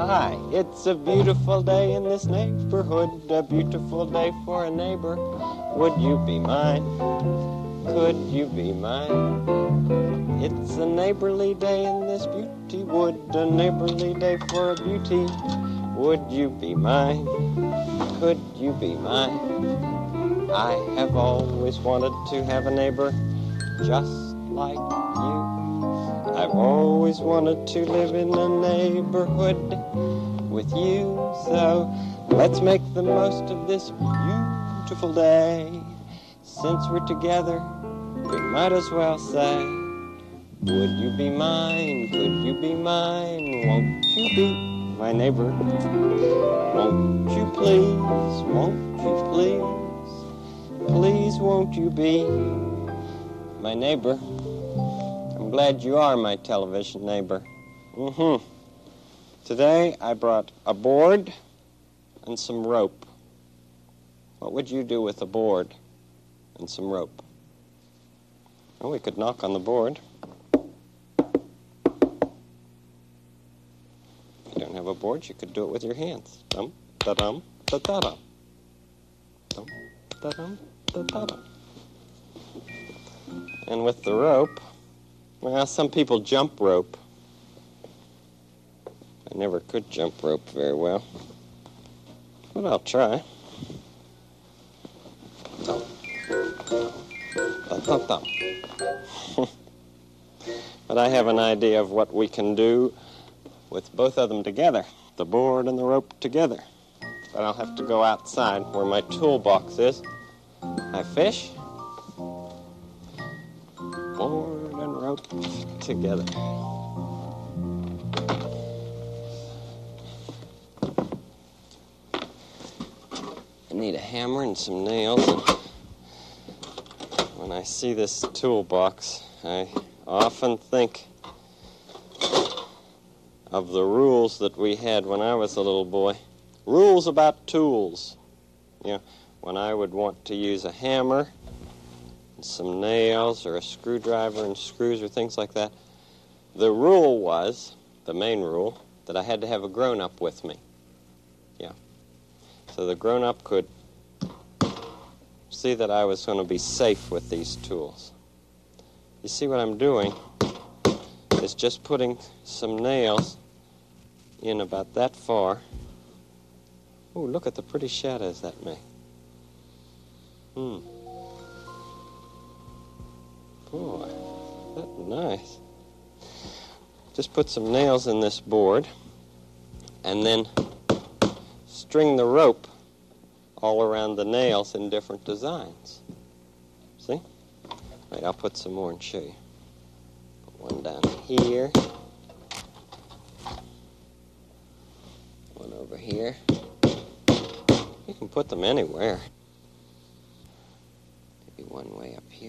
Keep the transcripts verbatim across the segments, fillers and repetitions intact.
Hi, it's a beautiful day in this neighborhood, a beautiful day for a neighbor. Would you be mine? Could you be mine? It's a neighborly day in this beauty wood, a neighborly day for a beauty. Would you be mine? Could you be mine? I have always wanted to have a neighbor just like you. I've always wanted to live in a neighborhood with you. So let's make the most of this beautiful day. Since we're together, we might as well say, would you be mine? Could you be mine? Won't you be my neighbor? Won't you please? Won't you please? Please won't you be my neighbor? I'm glad you are my television neighbor. Mm-hmm. Today I brought a board and some rope. What would you do with a board and some rope? Well, we could knock on the board. If you don't have a board, you could do it with your hands. Dum, da-dum, da-da-dum. Dum, da-dum, da-da-dum. And with the rope, well, some people jump rope. I never could jump rope very well, but I'll try. Dum, dum, dum. But I have an idea of what we can do with both of them together, the board and the rope together. But I'll have to go outside where my toolbox is. I fish, board and rope together. I need a hammer and some nails. And when I see this toolbox, I often think of the rules that we had when I was a little boy. Rules about tools. You know, when I would want to use a hammer, some nails, or a screwdriver and screws or things like that, the rule was, the main rule, that I had to have a grown-up with me. Yeah. So the grown-up could see that I was going to be safe with these tools. You see what I'm doing is just putting some nails in about that far. Oh, look at the pretty shadows that make. Hmm. Boy, that's nice. Just put some nails in this board and then string the rope all around the nails in different designs. See? Wait, I'll put some more and show you. Put one down here. One over here. You can put them anywhere. Maybe one way up here.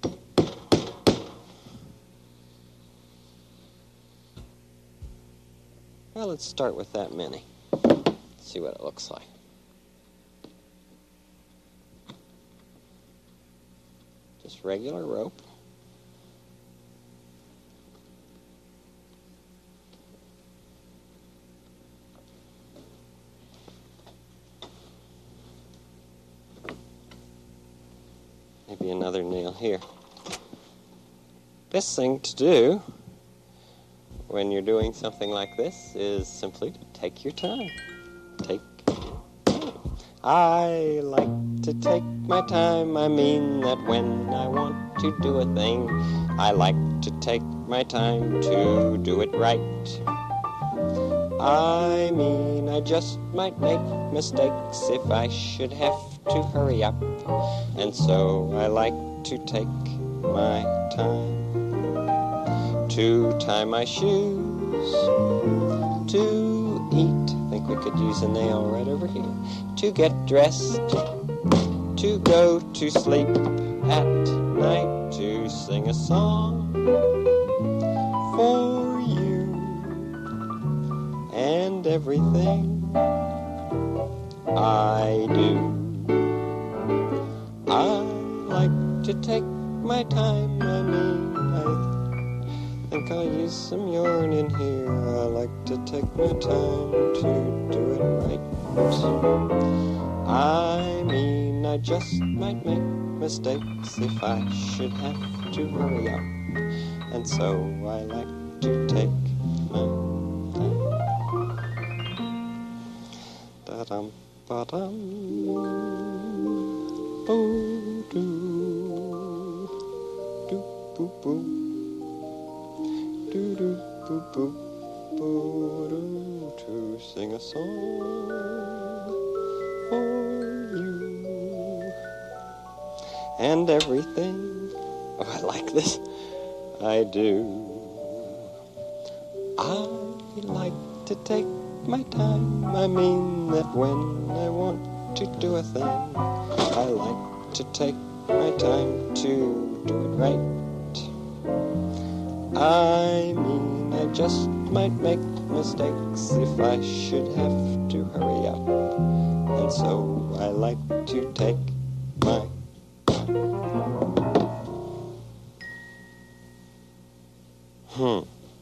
Well, let's start with that many. See what it looks like. Just regular rope. Maybe another nail here. Best thing to do when you're doing something like this is simply to take your time. Take your time. I like to take my time. I mean that when I want to do a thing, I like to take my time to do it right. I mean, I just might make mistakes if I should have to hurry up. And so I like to take my time to tie my shoes, to eat. I think we could use a nail right over here. To get dressed, to go to sleep at night, to sing a song for you, and everything I do. I like to take my time. I mean, I think think I'll use some yarn in here. I like to take my time to do it right. I mean, I just might make mistakes if I should have to hurry up. And so I like to take my time. Da-dum, ba-dum, boo-doo, doo-boo-boo, doo-doo-boo-boo, boo-doo, to sing a song for you. And everything, oh, I like this, I do. I like to take my time. I mean that when I want to do a thing, I like to take my time to do it right. I mean, I just might make mistakes if I should have to hurry up. And so I like to take my Hmm.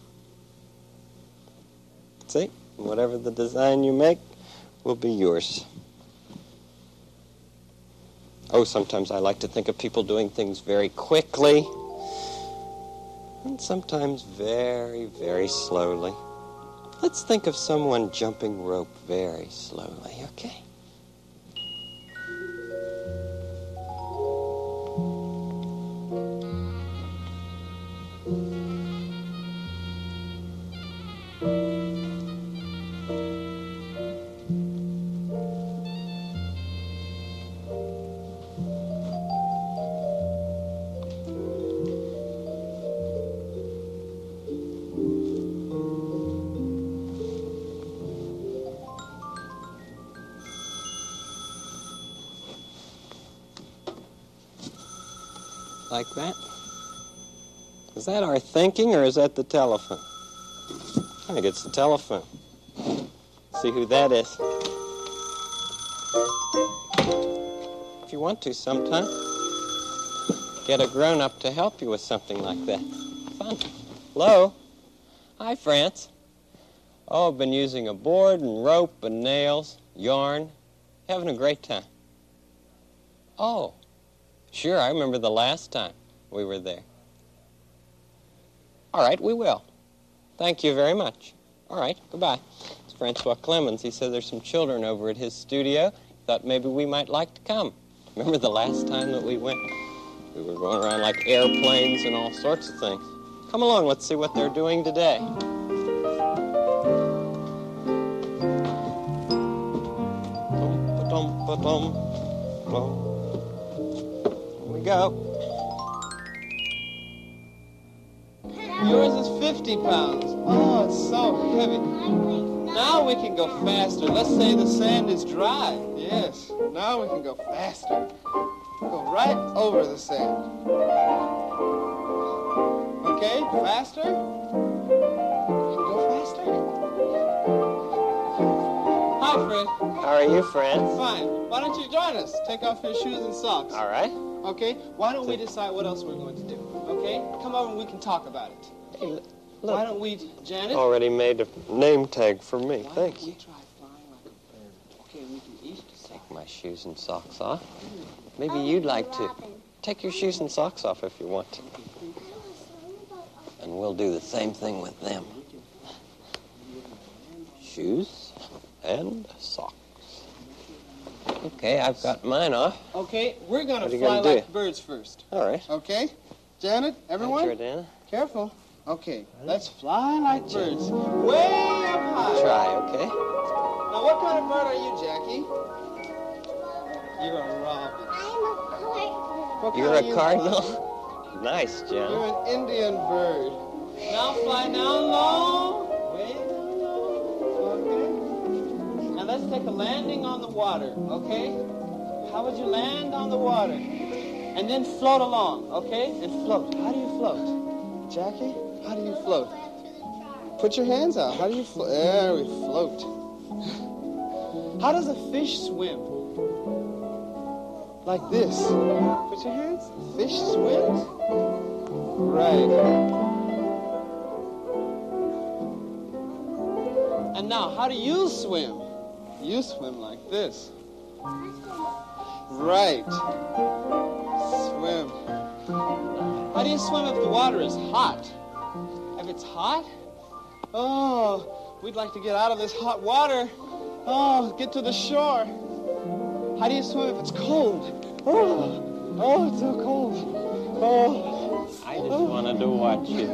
See, whatever the design you make will be yours. Oh, sometimes I like to think of people doing things very quickly, and sometimes very, very slowly. Let's think of someone jumping rope very slowly, okay? Like that? Is that our thinking, or is that the telephone? I think it's the telephone. See who that is. If you want to sometime, get a grown-up to help you with something like that. Fun. Hello? Hi, France. Oh, I've been using a board and rope and nails, yarn. Having a great time. Oh. Sure, I remember the last time we were there. All right, we will. Thank you very much. All right, goodbye. It's Francois Clemens. He said there's some children over at his studio. Thought maybe we might like to come. Remember the last time that we went? We were going around like airplanes and all sorts of things. Come along, let's see what they're doing today. Dum-ba-dum-ba-dum-dum. Go. Yours is fifty pounds. Oh, it's so heavy. Now we can go faster. Let's say the sand is dry. Yes, now we can go faster. Go right over the sand. Okay, faster? Go faster. Hi, Fred. How are you, Fred? Fine. Why don't you join us? Take off your shoes and socks. All right. Okay, why don't we decide what else we're going to do? Okay, come over and we can talk about it. Hey, look. Why don't we, Janet? Already made a name tag for me. Why Thanks. don't we try flying like a bird? Okay, we can each decide. Take my shoes and socks off. Maybe you'd like to. Take your shoes and socks off if you want to. And we'll do the same thing with them. Shoes and socks. Okay, I've got mine off. Okay, we're going to What are you fly gonna like do? birds first. All right. Okay? Janet, everyone? Right, Jordana. Careful. Okay, let's fly like birds. Way up high. Try, okay? Now, what kind of bird are you, Jackie? You're a robin. I'm a cardinal. What You're kind a are you, cardinal? Bob? Nice, You're John. an Indian bird. Now fly down low. Way down low. Okay? And let's take a landing on the water, okay? How would you land on the water? And then float along, okay? And float. How do you float? Jackie, how do you float? Put your hands out. How do you float? There we float. How does a fish swim? Like this. Put your hands. Fish swims? Right. And now, how do you swim? You swim like this. Right. Swim. How do you swim if the water is hot? If it's hot? Oh, we'd like to get out of this hot water. Oh, get to the shore. How do you swim if it's cold? Oh, oh, it's so cold. Oh. I just wanted to watch you.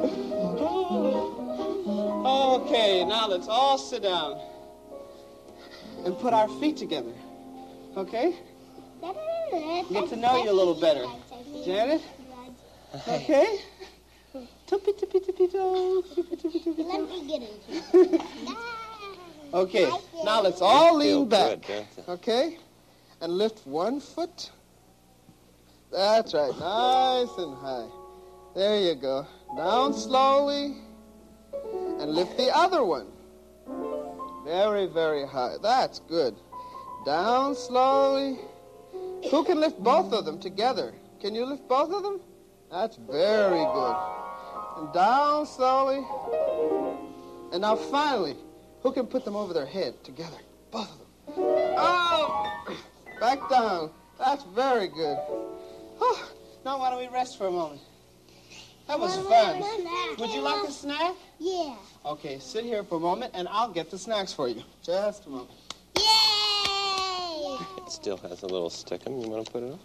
Oh. Okay, now let's all sit down and put our feet together. Okay? Get to know you a little better. Janet? Okay? Tuppy, tuppy, tuppy, toe. Tuppy, tuppy, tuppy, Let toe. me get into it. Okay, now let's all Feel lean back. good, don't they? Okay? And lift one foot. That's right, nice and high. There you go. Down slowly. And lift the other one. Very, very high. That's good. Down slowly. Who can lift both of them together? Can you lift both of them? That's very good. And down slowly. And now finally, who can put them over their head together? Both of them. Oh! Back down. That's very good. Oh, now why don't we rest for a moment? That was fun. Would you like a snack? Yeah. Okay, sit here for a moment and I'll get the snacks for you. Just a moment. Yay! It still has a little stickum. You want to put it on?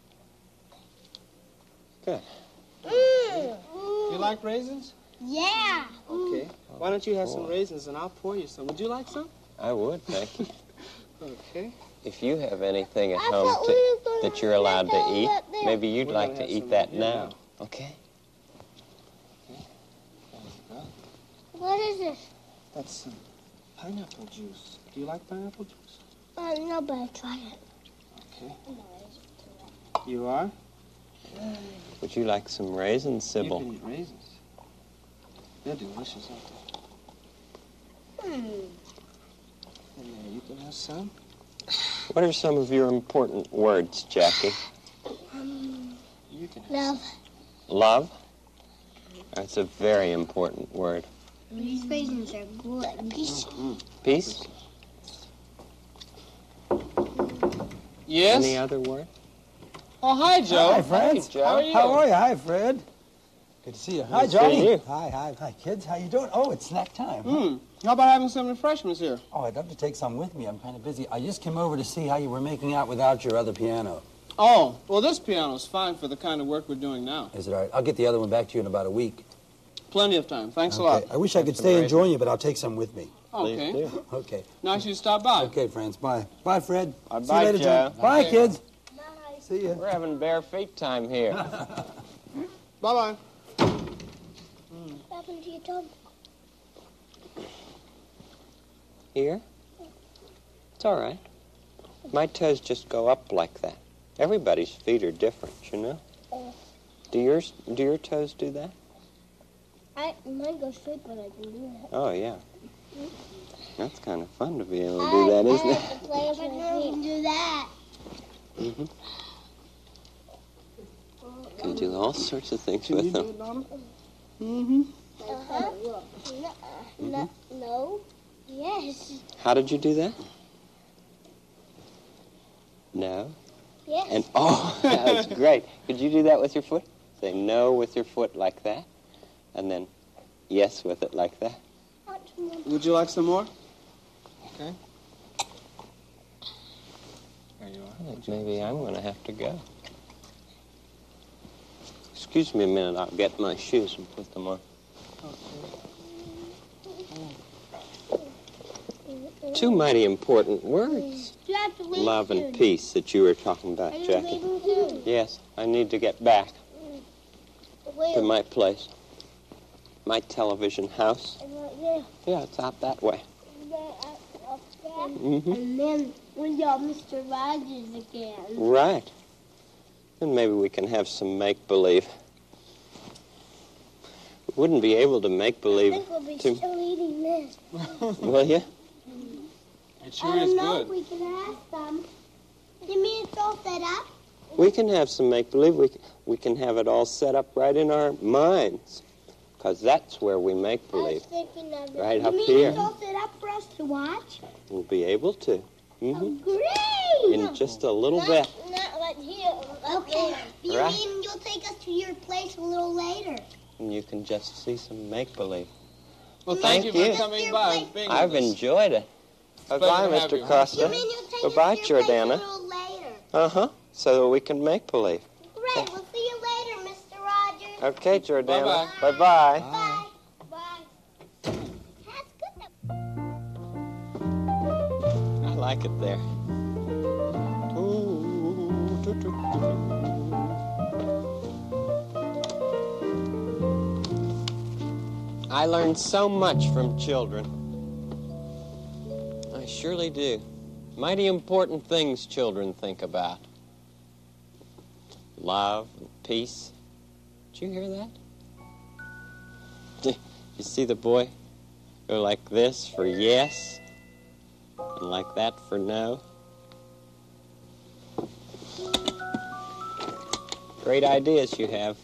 Good. Mm. You like raisins? Yeah. Okay. Why don't you have some raisins and I'll pour you some. Would you like some? I would, thank you. Okay. If you have anything at I home thought to, we were gonna that you're allowed to have eat, that there. maybe you'd We're like gonna to have eat some that right here now. now. Okay? What is this? That's some pineapple juice. Do you like pineapple juice? Uh, no, but I tried it. Okay. You are? Would you like some raisins, You Sybil? can eat raisins. They're delicious, aren't they? Hmm. And there, you can have some. What are some of your important words, Jackie? Um, You can have love. Love? That's a very important word. These raisins are good. Peace. Peace? Yes? Any other word? Oh, hi, Joe. Hi, Fred. Hey, Joe. How are you? How are you? Hi, Fred. Good to see you. Hi, to see Johnny. you. Hi, hi, hi, kids. How you doing? Oh, it's snack time. huh? Hmm. How about having some refreshments here? Oh, I'd love to take some with me. I'm kind of busy. I just came over to see how you were making out without your other piano. Oh, well, this piano's fine for the kind of work we're doing now. Is it all right? I'll get the other one back to you in about a week. Plenty of time. Thanks a Okay. lot. I wish I could some stay and raisins. join you, but I'll take some with me. Please Okay. do. Okay. Nice you stopped by. Okay, friends. Bye. Bye, Fred. Bye, See you bye, later, Joe. John. Bye, Okay. kids. Bye. See you. We're having bare feet time here. Bye-bye. What happened to your tongue? Here? It's all right. My toes just go up like that. Everybody's feet are different, you know? Do yours, do your toes do that? I mine go straight, but I can do that. Oh, yeah. That's kind of fun to be able to do that, I, isn't I it? have to play with my feet. Can do that. Mm-hmm. Can do all sorts of things Can you with do them. it, Donna? Mm-hmm. Uh-huh. No, no, no. Yes. How did you do that? No. Yes. And, oh, that was great. Could you do that with your foot? Say no with your foot like that, and then yes with it like that. Would you like some more? Okay. There you I think maybe I'm going to have to go. Excuse me a minute. I'll get my shoes and put them on. Two mighty important words. Do you have to leave Love soon? and peace that you were talking about, Are you Jackie. leaving soon? Yes, I need to get back Wait, to my place. My television house. yeah. Yeah, it's out that way. Mm-hmm. And then we got Mister Rogers again. Right. And maybe we can have some make-believe. We wouldn't be able to I make-believe. think we'll be to- still eating this. Will you? It sure I is don't know good. if we can ask them. You mean it's all set up? We can have some make-believe. We, c- we can have it all set up right in our minds. Because that's where we make I was believe. thinking of it. Right you up mean here. it's all set up for us to watch? We'll be able to. Oh, hmm great! In just a little not, bit. Not like here. Okay. You Right. mean you'll take us to your place a little later? And you can just see some make-believe. Well, You thank mean you you. for coming by and being I've with us. enjoyed it. pleasure Bye-bye, to have Mister you. Costa. You mean you'll take Goodbye, us to your place Jordana. a little later? Uh-huh. So that we can make believe. Great. We'll see you later, Mister Rogers. Okay, Jordana. Bye-bye. Bye-bye. Bye. Bye. That's good. I like it there. Doo, doo, doo, doo. I learn so much from children. I surely do. Mighty important things children think about. Love and peace. Did you hear that? You see the boy go like this for yes, and like that for no. Great ideas you have.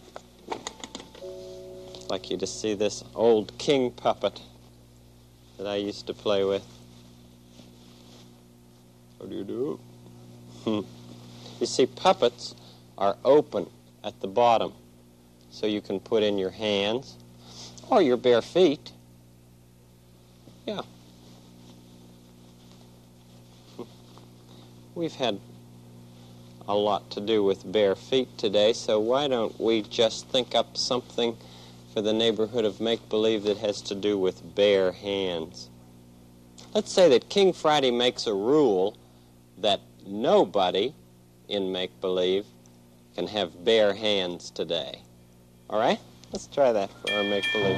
I'd like you to see this old king puppet that I used to play with. How do you do? Hmm. You see, puppets are open at the bottom, so you can put in your hands or your bare feet. Yeah. We've had a lot to do with bare feet today, so why don't we just think up something for the neighborhood of make-believe that has to do with bare hands. Let's say that King Friday makes a rule that nobody in make-believe can have bare hands today. All right? Let's try that for our make-believe.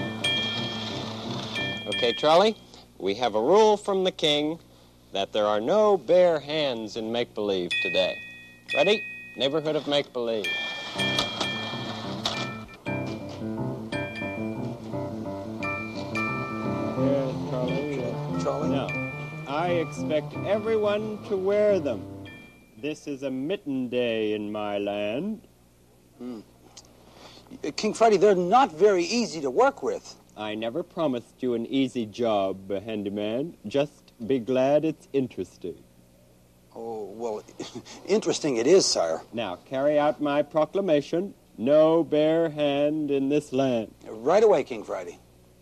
Okay, Charlie? We have a rule from the king that there are no bare hands in make-believe today. Ready? Neighborhood of make-believe. Yes, Charlie. Okay, Charlie. Now, I expect everyone to wear them. This is a mitten day in my land. Uh, King Friday, they're not very easy to work with. I never promised you an easy job, handyman. Just be glad it's interesting. Oh, well, interesting it is, sire. Now, carry out my proclamation. No bare hand in this land. Right away, King Friday.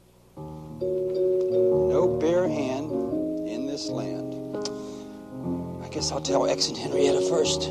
No bare hand in this land. I guess I'll tell X and Henrietta first.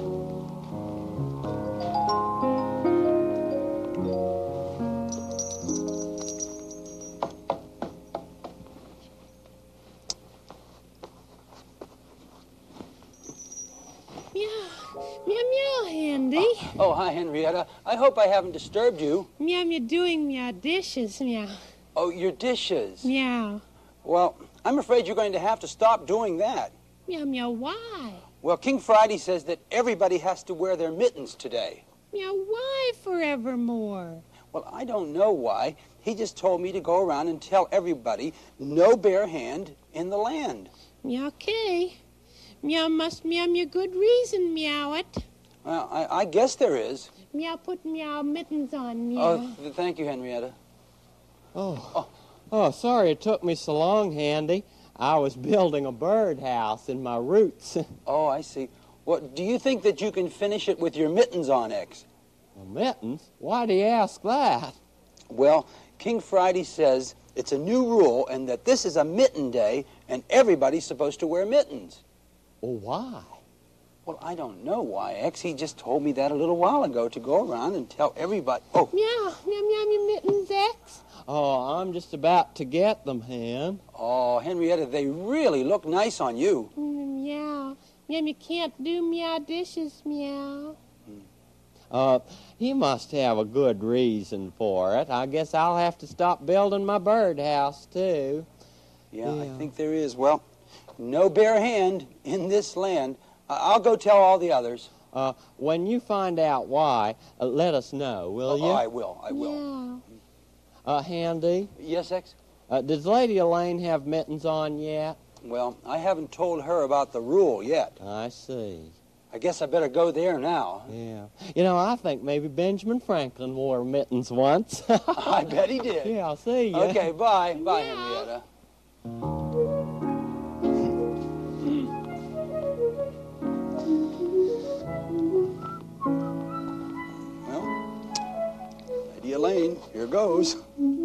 Meow, meow, Handy. Oh, hi, Henrietta. I hope I haven't disturbed you. Meow, meow, doing meow dishes, meow. Oh, your dishes. Meow. Well, I'm afraid you're going to have to stop doing that. Meow, meow, why? Well, King Friday says that everybody has to wear their mittens today. Meow, why forevermore? Well, I don't know why. He just told me to go around and tell everybody no bare hand in the land. Meow, okay. Meow must meow meow good reason, meow it. Well, I, I guess there is. Meow put meow mittens on, meow. Oh, th- thank you, Henrietta. Oh. oh, sorry it took me so long, Handy. I was building a birdhouse in my roots. Oh, I see. Well, do you think that you can finish it with your mittens on, X? Well, mittens? Why do you ask that? Well, King Friday says it's a new rule and that this is a mitten day and everybody's supposed to wear mittens. Well, why? Well, I don't know why, X. He just told me that a little while ago to go around and tell everybody. Oh, Meow, meow, meow, meow, mittens, X. Oh, I'm just about to get them, Hen. oh, Henrietta, they really look nice on you. Mm, meow. Meow, you can't do meow dishes, meow. Uh, he must have a good reason for it. I guess I'll have to stop building my birdhouse, too. Yeah, Yeah. I think there is. Well, no bare hand in this land. I- I'll go tell all the others. Uh, when you find out why, uh, let us know, will Oh, you? I will, I will. Meow. Uh, Handy, Yes, X? uh, does Lady Elaine have mittens on yet? Well, I haven't told her about the rule yet. I see. I guess I better go there now. Yeah. You know, I think maybe Benjamin Franklin wore mittens once. I bet he did. Yeah, I'll see you. Okay, bye. Bye, Yeah. Henrietta. Well, Lady Elaine, here goes.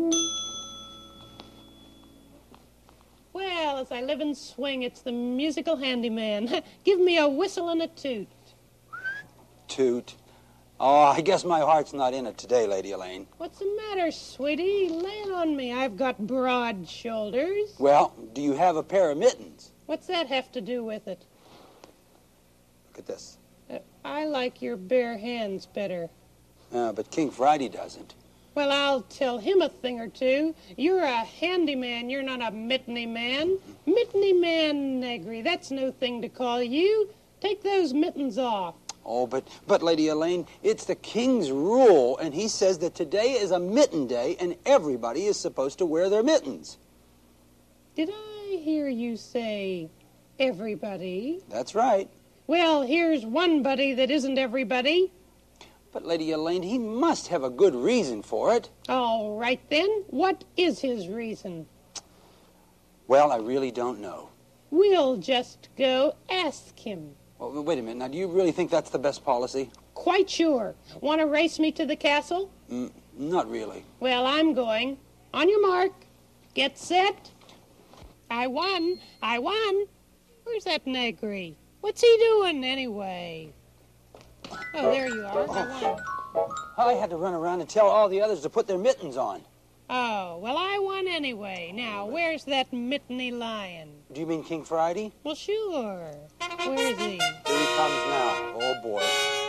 Well, as I live and swing, it's the musical handyman. Give me a whistle and a toot. Toot. Oh, I guess my heart's not in it today, Lady Elaine. What's the matter, sweetie? Lay it on me. I've got broad shoulders. Well, do you have a pair of mittens? What's that have to do with it? Look at this. Uh, I like your bare hands better. Uh, but King Friday doesn't. Well, I'll tell him a thing or two. You're a handyman. You're not a mitteny man. Mitteny man, Negri. That's no thing to call you. Take those mittens off. Oh, but, but, Lady Elaine, it's the king's rule, and he says that today is a mitten day, and everybody is supposed to wear their mittens. Did I hear you say everybody? That's right. Well, here's one buddy that isn't everybody. But, Lady Elaine, he must have a good reason for it. All right, then. What is his reason? Well, I really don't know. We'll just go ask him. Well, wait a minute. Now, do you really think that's the best policy? Quite sure. Want to race me to the castle? Mm, not really. Well, I'm going. On your mark. Get set. I won. I won. Where's that Negri? What's he doing anyway? Oh, there you are. I won. I had to run around and tell all the others to put their mittens on. Oh, well, I won anyway. Now, where's that mitteny lion? Do you mean King Friday? Well, sure. Where is he? Here he comes now. Oh, boy.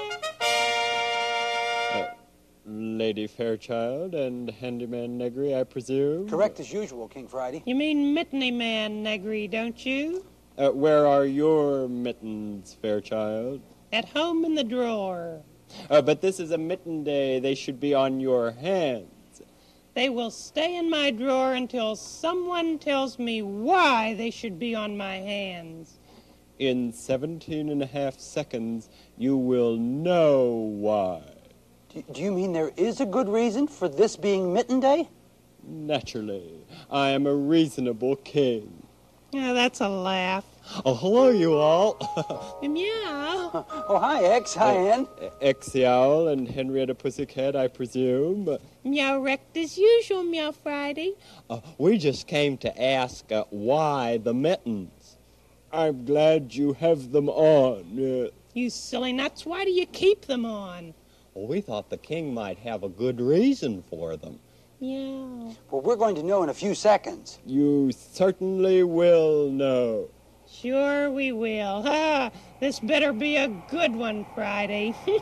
Uh, Lady Fairchild and Handyman Negri, I presume? Correct as usual, King Friday. You mean mitteny man, Negri, don't you? Uh, where are your mittens, Fairchild? At home in the drawer. Uh, but this is a mitten day. They should be on your hands. They will stay in my drawer until someone tells me why they should be on my hands. In seventeen and a half seconds, you will know why. Do, do you mean there is a good reason for this being mitten day? Naturally. I am a reasonable king. Yeah, that's a laugh. Oh, hello, you all. Meow. Oh, hi, X. Hi, Ann. Exy Owl and Henrietta Pussycat, I presume. Meow wrecked as usual, Meow Friday. Uh, we just came to ask uh, why the mittens. I'm glad you have them on. Uh, You silly nuts, why do you keep them on? well, we thought the king might have a good reason for them. Meow. Well, we're going to know in a few seconds. You certainly will know. Sure we will. Ha! This better be a good one, Friday. Hey,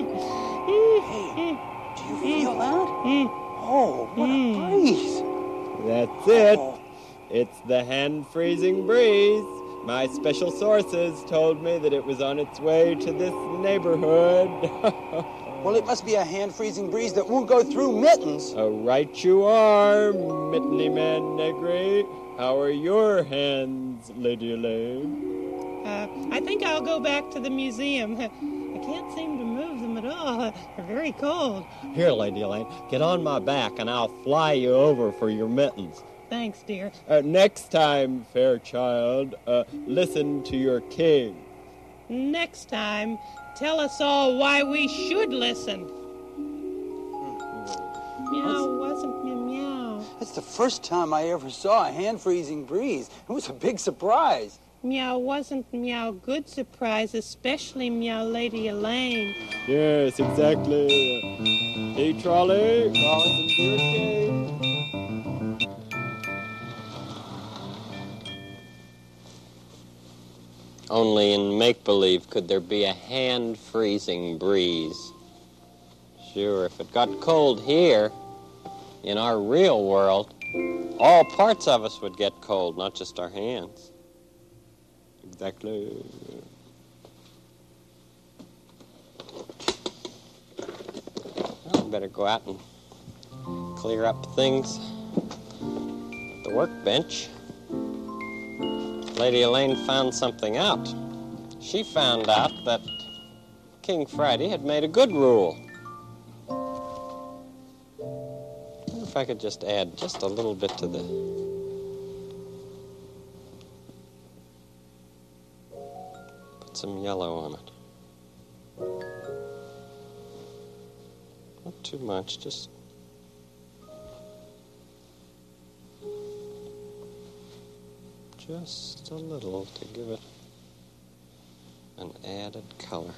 do you feel that? Oh, what a breeze. That's it. Oh. It's the hand-freezing breeze. My special sources told me that it was on its way to this neighborhood. Well, it must be a hand-freezing breeze that won't go through mittens. Oh, right you are, Mitteny Man Negri. How are your hands, Lady Elaine? Uh, I think I'll go back to the museum. I can't seem to move them at all. They're very cold. Here, Lady Elaine, get on my back and I'll fly you over for your mittens. Thanks, dear. Uh, next time, Fairchild, uh, listen to your king. Next time, tell us all why we should listen. Meow wasn't me meow. That's the first time I ever saw a hand-freezing breeze. It was a big surprise. Meow wasn't meow good surprise, especially meow Lady Elaine. Yes, exactly. Hey, Trolley, Collins and Dear King. Only in make-believe could there be a hand-freezing breeze. Sure, if it got cold here, in our real world, all parts of us would get cold, not just our hands. Exactly. Well, I better go out and clear up things at the workbench. Lady Elaine found something out. She found out that King Friday had made a good rule. I wonder if I could just add just a little bit to the... Put some yellow on it. Not too much, just... Just a little to give it an added color.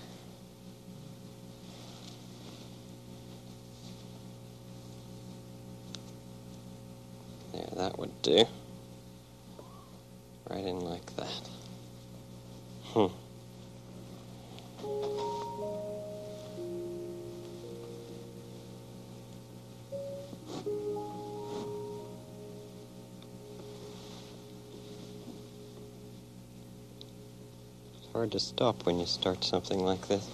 There, that would do. Right in like that. Hmm. Hard to stop when you start something like this.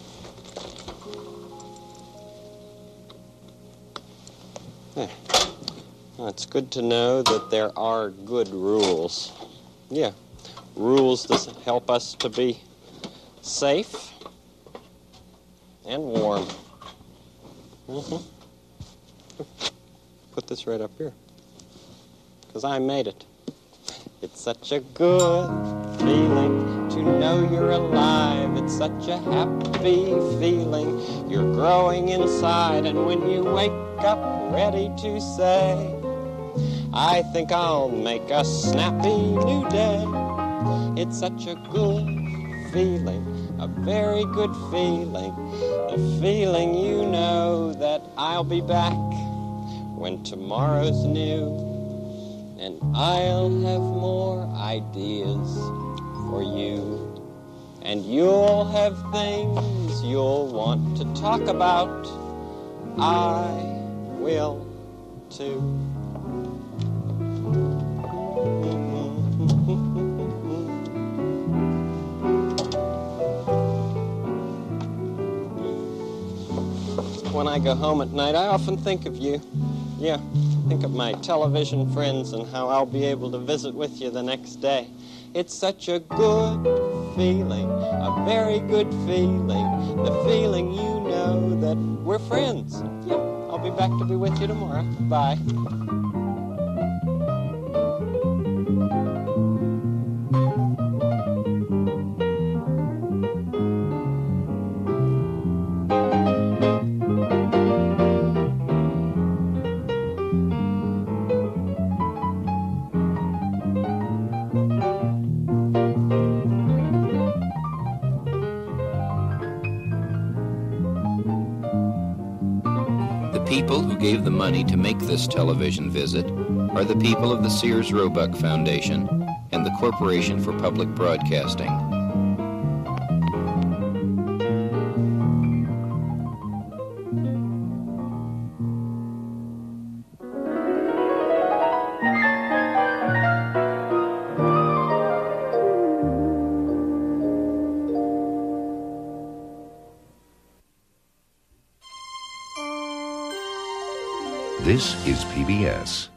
There. Well, it's good to know that there are good rules. Yeah, rules that help us to be safe and warm. Mm-hmm. Put this right up here, because I made it. It's such a good feeling to know you're alive. It's such a happy feeling. You're growing inside, and when you wake up ready to say, I think I'll make a snappy new day. It's such a good feeling, a very good feeling. The feeling you know that I'll be back when tomorrow's new. And I'll have more ideas for you. And you'll have things you'll want to talk about. I will too. When I go home at night, I often think of you. Yeah. Think of my television friends and how I'll be able to visit with you the next day. It's such a good feeling, a very good feeling, the feeling you know that we're friends. Yeah, I'll be back to be with you tomorrow. Bye. The people who gave the money to make this television visit are the people of the Sears Roebuck Foundation and the Corporation for Public Broadcasting. This is P B S.